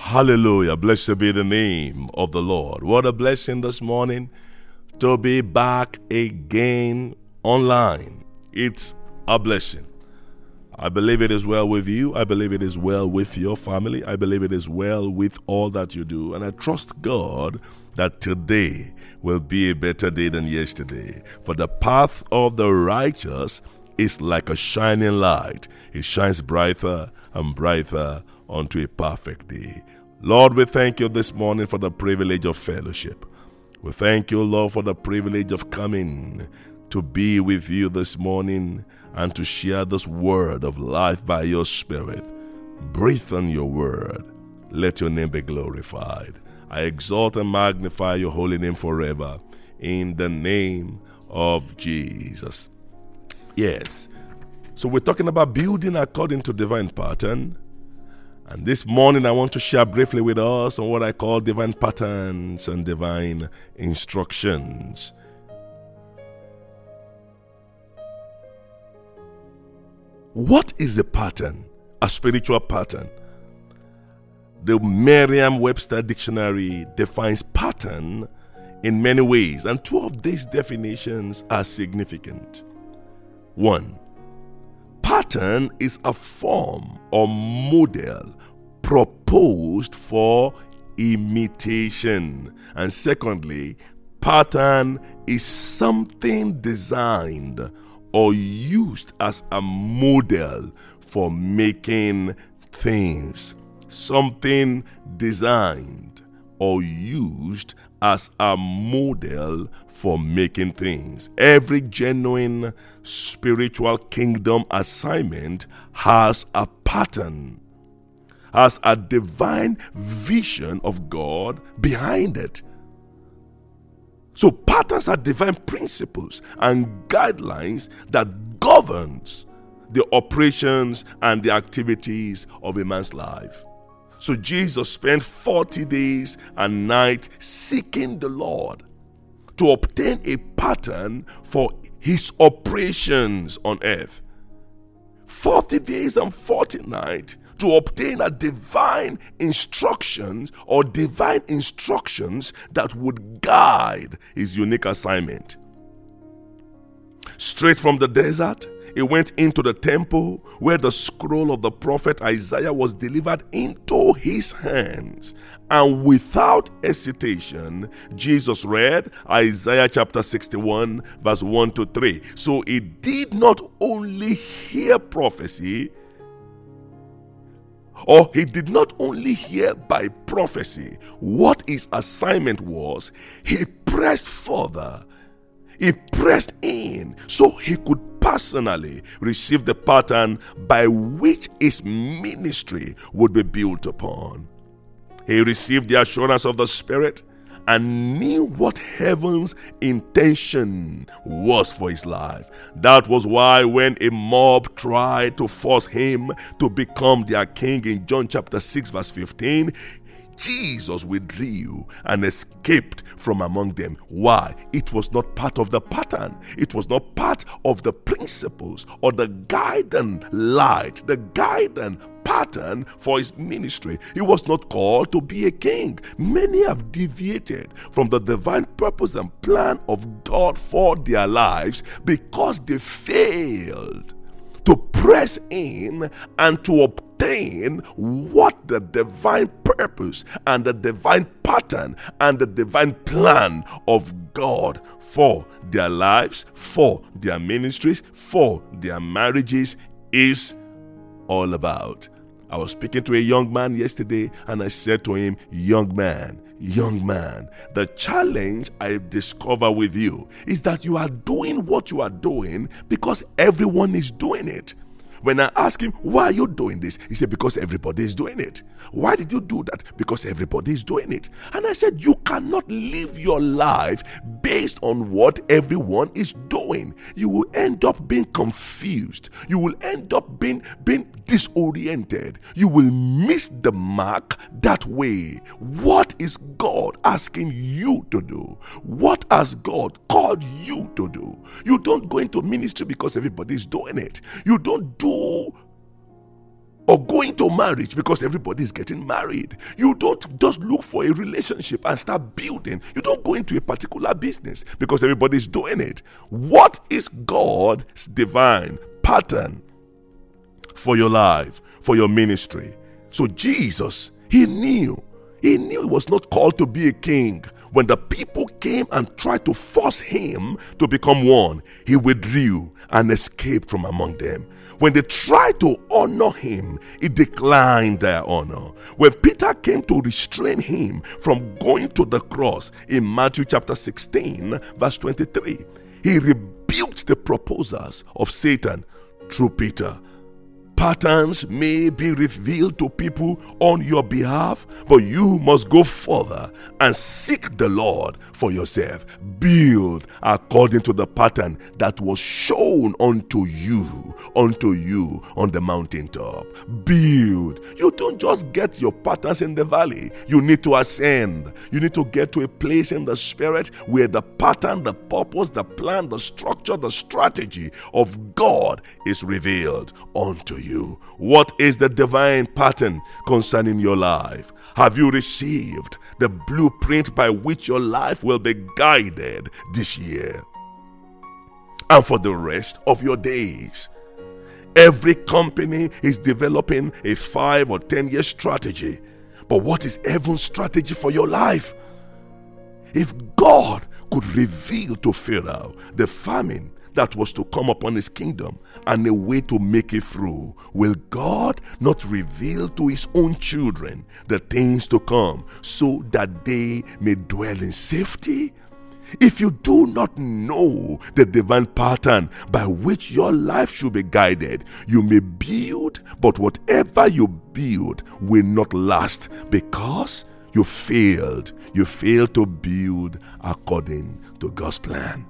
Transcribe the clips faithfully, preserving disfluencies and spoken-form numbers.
Hallelujah. Blessed be the name of the Lord. What a blessing this morning to be back again online. It's a blessing. I believe it is well with you. I believe it is well with your family. I believe it is well with all that you do. And I trust God that today will be a better day than yesterday. For the path of the righteous is like a shining light. It shines brighter and brighter unto a perfect day. Lord, we thank you this morning for the privilege of fellowship. We thank you, Lord, for the privilege of coming to be with you this morning and to share this word of life by your Spirit. Breathe on your word. Let your name be glorified. I exalt and magnify your holy name forever in the name of Jesus. Yes. So we're talking about building according to divine pattern. And this morning I want to share briefly with us on what I call divine patterns and divine instructions. What is a pattern? A spiritual pattern. The Merriam-Webster dictionary defines pattern in many ways, and two of these definitions are significant. One, pattern is a form or model proposed for imitation. And secondly, pattern is something designed or used as a model for making things. Something designed or used as a model for making things. Every genuine spiritual kingdom assignment has a pattern, has a divine vision of God behind it. So patterns are divine principles and guidelines that governs the operations and the activities of a man's life. So Jesus spent forty days and nights seeking the Lord to obtain a pattern for his operations on earth. forty days and forty nights to obtain a divine instructions or divine instructions that would guide his unique assignment. Straight from the desert, he went into the temple where the scroll of the prophet Isaiah was delivered into his hands. And without hesitation, Jesus read Isaiah chapter sixty-one, verse one to three. So he did not only hear prophecy, or he did not only hear by prophecy what his assignment was, he pressed further. He pressed in so he could personally receive the pattern by which his ministry would be built upon. He received the assurance of the Spirit and knew what heaven's intention was for his life. That was why when a mob tried to force him to become their king in John chapter six verse fifteen, Jesus withdrew and escaped from among them. Why? It was not part of the pattern. It was not part of the principles or the guiding light, the guiding pattern for his ministry. He was not called to be a king. Many have deviated from the divine purpose and plan of God for their lives because they failed to press in and to obtain what the divine purpose and the divine pattern and the divine plan of God for their lives, for their ministries, for their marriages is all about. I was speaking to a young man yesterday and I said to him, young man, young man, the challenge I discover with you is that you are doing what you are doing because everyone is doing it. When I asked him, why are you doing this? He said, because everybody is doing it. Why did you do that? Because everybody is doing it. And I said, you cannot live your life based on what everyone is doing. You will end up being confused. You will end up being, being disoriented. You will miss the mark that way. What is God asking you to do? What has God called you to do? You don't go into ministry because everybody is doing it. You don't do or go into marriage because everybody is getting married. You don't just look for a relationship and start building. You don't go into a particular business because everybody is doing it. What is God's divine pattern for your life, for your ministry? So Jesus, he knew. He knew he was not called to be a king. When the people came and tried to force him to become one, he withdrew and escaped from among them. When they tried to honor him, he declined their honor. When Peter came to restrain him from going to the cross in Matthew chapter sixteen, verse twenty-three, he rebuked the proposals of Satan through Peter. Patterns may be revealed to people on your behalf, but you must go further and seek the Lord for yourself. Build according to the pattern that was shown unto you, unto you on the mountaintop. Build. You don't just get your patterns in the valley. You need to ascend. You need to get to a place in the spirit where the pattern, the purpose, the plan, the structure, the strategy of God is revealed unto you. You. What is the divine pattern concerning your life? Have you received the blueprint by which your life will be guided this year and for the rest of your days? Every company is developing a five or ten year strategy. But what is heaven's strategy for your life? If God could reveal to Pharaoh the famine that was to come upon his kingdom and a way to make it through, will God not reveal to his own children the things to come so that they may dwell in safety? If you do not know the divine pattern by which your life should be guided, you may build, but whatever you build will not last because you failed. You failed to build according to God's plan.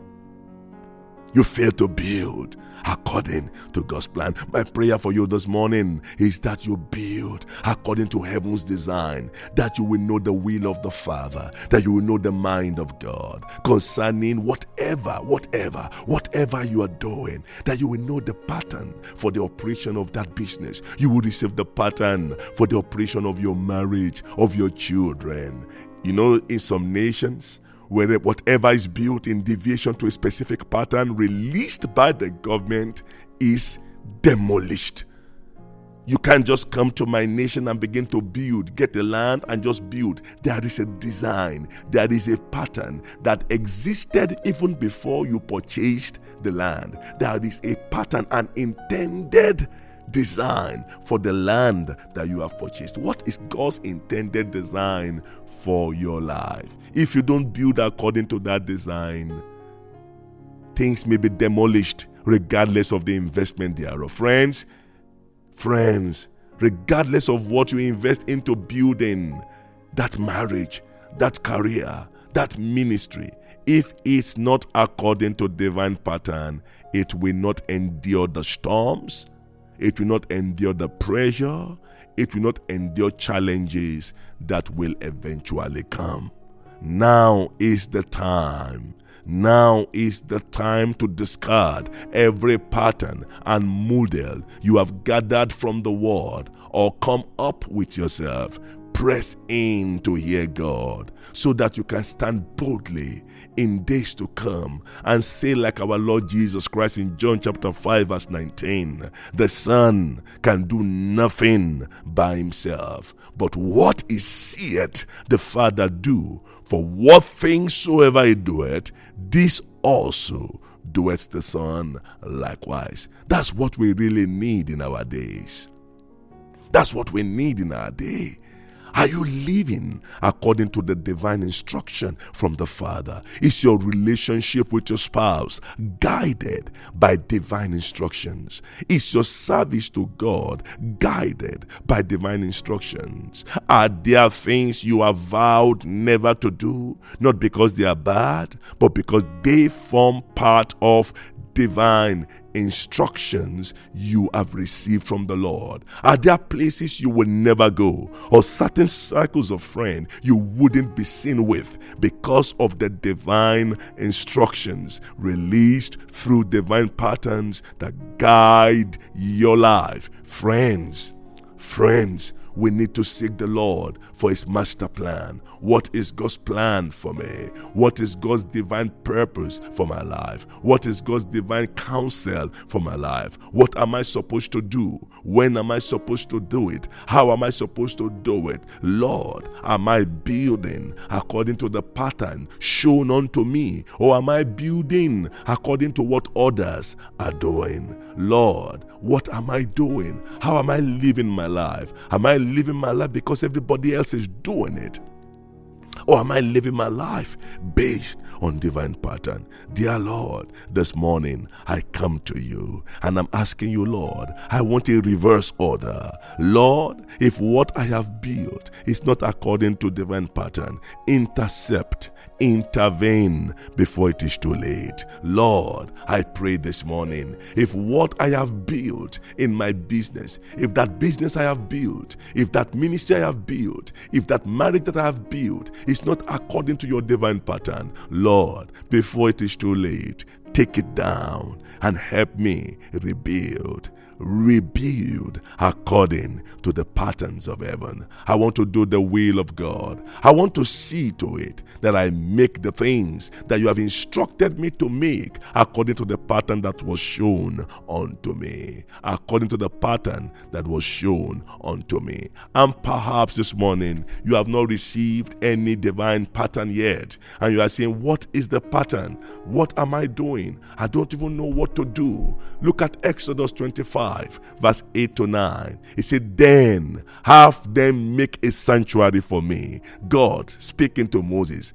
You fail to build according to God's plan. My prayer for you this morning is that you build according to heaven's design, that you will know the will of the Father, that you will know the mind of God concerning whatever, whatever, whatever you are doing, that you will know the pattern for the operation of that business. You will receive the pattern for the operation of your marriage, of your children. You know, in some nations, where whatever is built in deviation to a specific pattern released by the government is demolished. You can't just come to my nation and begin to build, get the land and just build. There is a design, there is a pattern that existed even before you purchased the land. There is a pattern, an intended design for the land that you have purchased. What is God's intended design for your life? If you don't build according to that design, things may be demolished regardless of the investment thereof. Friends, friends, regardless of what you invest into building that marriage, that career, that ministry, if it's not according to divine pattern, it will not endure the storms. It will not endure the pressure. It will not endure challenges that will eventually come. Now is the time. Now is the time to discard every pattern and model you have gathered from the word or come up with yourself. Press in to hear God so that you can stand boldly in days to come and say like our Lord Jesus Christ in John chapter five verse nineteen, the Son can do nothing by himself, but what he seeth the Father do, for what things soever he doeth, this also doeth the Son likewise. That's what we really need in our days. That's what we need in our day. Are you living according to the divine instruction from the Father? Is your relationship with your spouse guided by divine instructions? Is your service to God guided by divine instructions? Are there things you have vowed never to do, not because they are bad, but because they form part of divine instructions you have received from the Lord? Are there places you will never go, or certain circles of friends you wouldn't be seen with because of the divine instructions released through divine patterns that guide your life? Friends, friends, we need to seek the Lord for his master plan. What is God's plan for me? What is God's divine purpose for my life? What is God's divine counsel for my life? What am I supposed to do? When am I supposed to do it? How am I supposed to do it? Lord, am I building according to the pattern shown unto me? Or am I building according to what others are doing? Lord, what am I doing? How am I living my life? Am I living my life because everybody else is doing it? Or am I living my life based on divine pattern? Dear Lord, this morning I come to you and I'm asking you, Lord, I want a reverse order. Lord, if what I have built is not according to divine pattern, intercept, intervene before it is too late. Lord, I pray this morning, if what I have built in my business, if that business I have built, if that ministry I have built, if that marriage that I have built is not according to your divine pattern, Lord, before it is too late, take it down and help me rebuild. Rebuild according to the patterns of heaven. I want to do the will of God. I want to see to it that I make the things that you have instructed me to make according to the pattern that was shown unto me. According to the pattern that was shown unto me. And perhaps this morning you have not received any divine pattern yet. And you are saying, what is the pattern? What am I doing? I don't even know what to do. Look at Exodus twenty-five. Verse eight to nine. He said, then have them make a sanctuary for me. God speaking to Moses,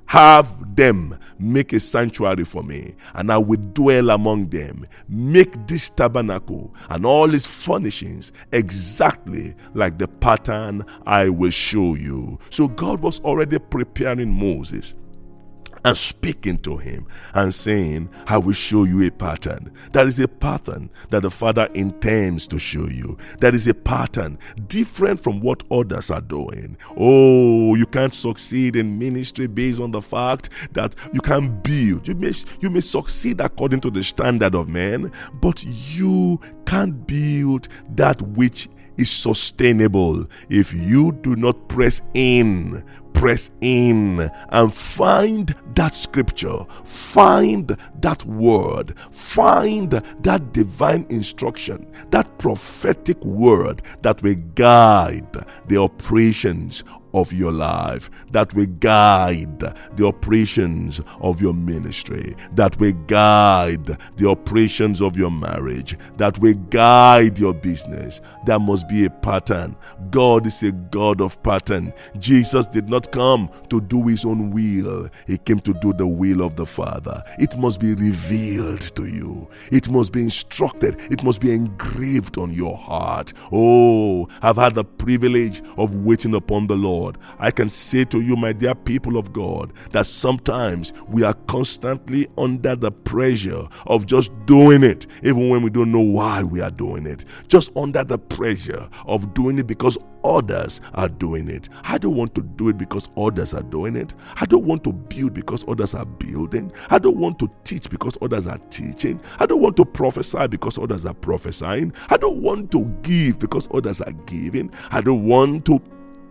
have them make a sanctuary for me, and I will dwell among them. Make this tabernacle and all its furnishings exactly like the pattern I will show you. So God was already preparing Moses and speaking to him and saying, I will show you a pattern. That is a pattern that the Father intends to show you. That is a pattern different from what others are doing. Oh, you can't succeed in ministry based on the fact that you can build. You may, you may succeed according to the standard of men, but you can't build that which is sustainable if you do not press in. Press in and find that scripture, find that word, find that divine instruction, that prophetic word that will guide the operations of your life, that will guide the operations of your ministry, that will guide the operations of your marriage, that will guide your business. There must be a pattern. God is a God of pattern. Jesus did not come to do his own will. He came to do the will of the Father. It must be revealed to you. It must be instructed. It must be engraved on your heart. Oh, I've had the privilege of waiting upon the Lord. I can say to you, my dear people of God, that sometimes we are constantly under the pressure of just doing it, even when we don't know why we are doing it. Just under the pressure of doing it because others are doing it. I don't want to do it because others are doing it. I don't want to build because others are building. I don't want to teach because others are teaching. I don't want to prophesy because others are prophesying. I don't want to give because others are giving. I don't want to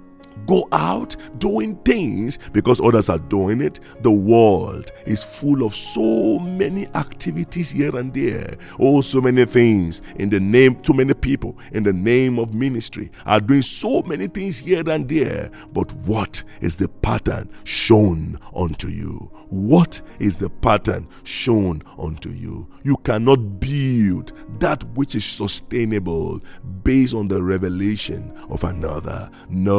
go out doing things because others are doing it. The world is full of so many activities here and there. Oh, so many things in the name, too many people in the name of ministry are doing so many things here and there. But what is the pattern shown unto you? What is the pattern shown unto you? You cannot build that which is sustainable based on the revelation of another. No.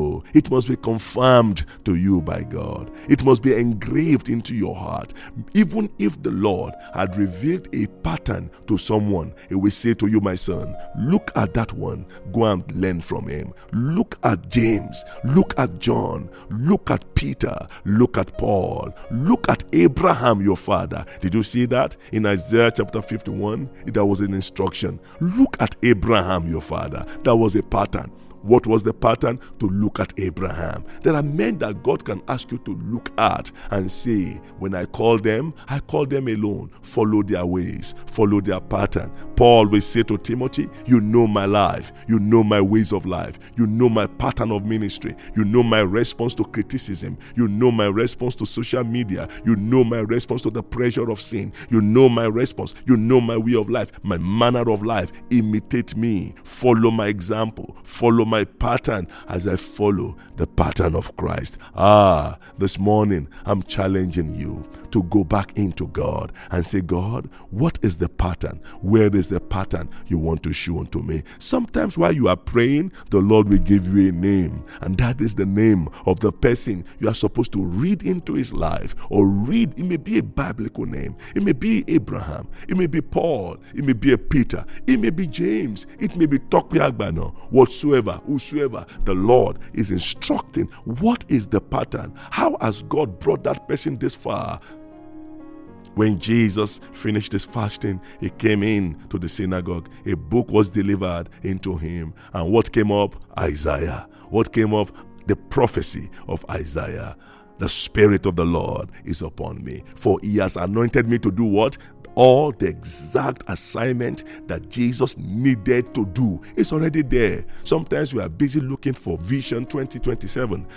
No, it must be confirmed to you by God. It must be engraved into your heart. Even if the Lord had revealed a pattern to someone, He will say to you, my son, look at that one, go and learn from him. Look at James, look at John, look at Peter, look at Paul, look at Abraham, your father. Did you see that in Isaiah chapter fifty-one? That was an instruction. Look at Abraham, your father. That was a pattern. What was the pattern? To look at Abraham. There are men that God can ask you to look at and say, when I call them, I call them alone. Follow their ways, follow their pattern. Paul will say to Timothy, you know my life, you know my ways of life, you know my pattern of ministry, you know my response to criticism, you know my response to social media, you know my response to the pressure of sin, you know my response, you know my way of life, my manner of life. Imitate me, follow my example, follow my pattern as I follow the pattern of Christ. Ah, this morning I'm challenging you to go back into God and say, God, what is the pattern? Where is the pattern you want to show unto me? Sometimes while you are praying, the Lord will give you a name, and that is the name of the person you are supposed to read into his life, or read. It may be a biblical name. It may be Abraham. It may be Paul. It may be a Peter. It may be James. It may be Tokwe Agbano. Whatsoever, whosoever, the Lord is instructing. What is the pattern? How has God brought that person this far? When Jesus finished his fasting, he came in to the synagogue. A book was delivered into him. And what came up? Isaiah. What came up? The prophecy of Isaiah. The Spirit of the Lord is upon me, for he has anointed me to do what? All the exact assignment that Jesus needed to do is already there. Sometimes we are busy looking for Vision twenty twenty-seven.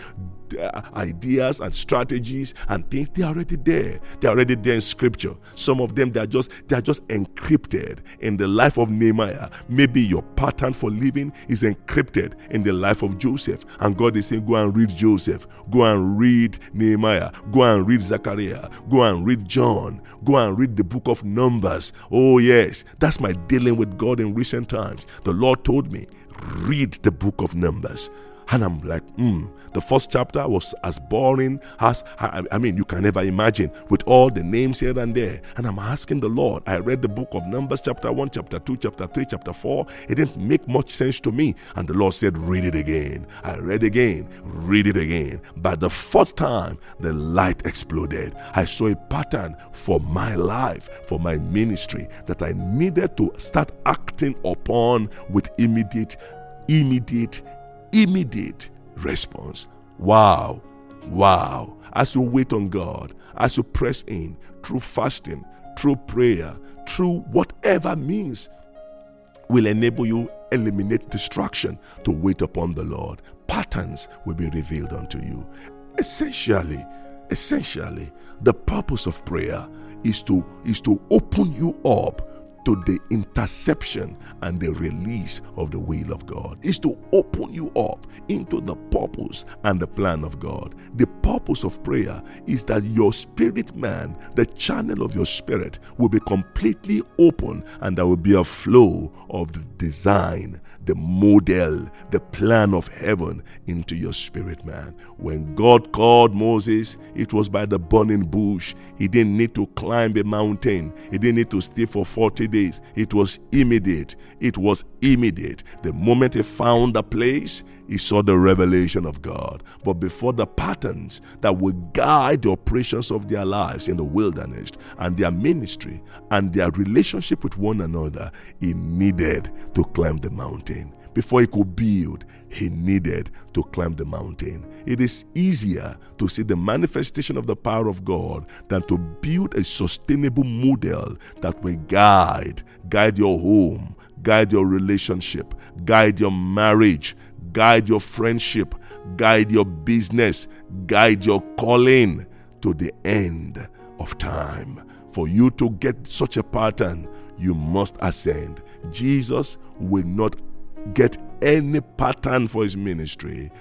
Ideas and strategies and things, they are already there. They are already there in scripture. Some of them, they are just they are just encrypted in the life of Nehemiah. Maybe your pattern for living is encrypted in the life of Joseph, and God is saying, go and read Joseph, go and read Nehemiah, go and read Zechariah, go and read John, go and read the book of Numbers. Oh yes, that's my dealing with God in recent times. The Lord told me, read the book of Numbers. And I'm like, hmm. The first chapter was as boring as, I, I mean, you can never imagine, with all the names here and there. And I'm asking the Lord. I read the book of Numbers, chapter one, chapter two, chapter three, chapter four. It didn't make much sense to me. And the Lord said, read it again. I read again, read it again. By the fourth time, the light exploded. I saw a pattern for my life, for my ministry, that I needed to start acting upon with immediate, immediate, immediate response. Wow. Wow. As you wait on God, as you press in through fasting, through prayer, through whatever means will enable you eliminate distraction to wait upon the Lord, patterns will be revealed unto you. Essentially, essentially, the purpose of prayer is to is to open you up to the interception and the release of the will of God. Is to open you up into the purpose and the plan of God. The purpose of prayer is that your spirit man, the channel of your spirit, will be completely open, and there will be a flow of the design, the model, the plan of heaven into your spirit man. When God called Moses, it was by the burning bush. He didn't need to climb a mountain. He didn't need to stay for forty days. It was immediate. It was immediate. The moment he found a place, he saw the revelation of God. But before the patterns that will guide the operations of their lives in the wilderness and their ministry and their relationship with one another, he needed to climb the mountain. Before he could build, he needed to climb the mountain. It is easier to see the manifestation of the power of God than to build a sustainable model that will guide, guide your home, guide your relationship, guide your marriage, guide your friendship, guide your business, guide your calling to the end of time. For you to get such a pattern, you must ascend. Jesus will not get any pattern for his ministry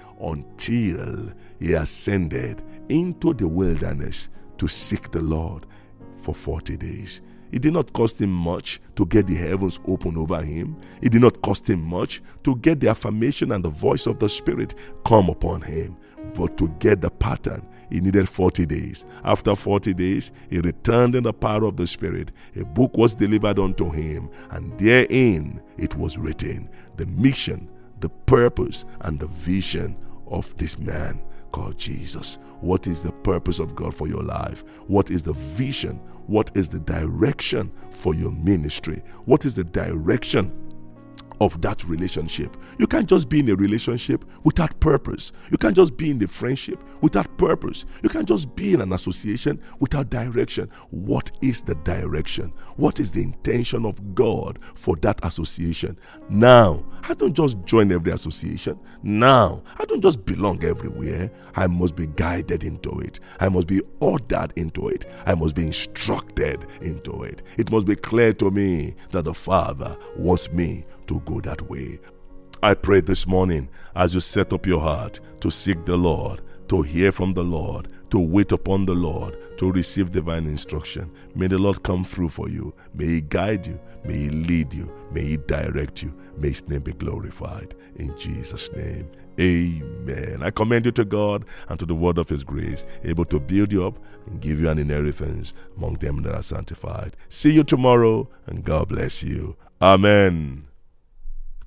until he ascended into the wilderness to seek the Lord for forty days. It did not cost him much to get the heavens open over him. It did not cost him much to get the affirmation and the voice of the Spirit come upon him. But to get the pattern, he needed forty days. After forty days, he returned in the power of the Spirit. A book was delivered unto him, and therein it was written the mission, the purpose, and the vision of this man called Jesus. What is the purpose of God for your life? What is the vision? What is the direction for your ministry? What is the direction of that relationship? You can't just be in a relationship without purpose. You can't just be in the friendship without purpose. You can't just be in an association without direction. What is the direction? What is the intention of God for that association? Now, I don't just join every association. Now, I don't just belong everywhere. I must be guided into it. I must be ordered into it. I must be instructed into it. It must be clear to me that the Father wants me to go that way. I pray this morning as you set up your heart to seek the Lord, to hear from the Lord, to wait upon the Lord, to receive divine instruction. May the Lord come through for you. May He guide you. May He lead you. May He direct you. May His name be glorified. In Jesus' name, amen. I commend you to God and to the word of His grace, able to build you up and give you an inheritance among them that are sanctified. See you tomorrow, and God bless you. Amen.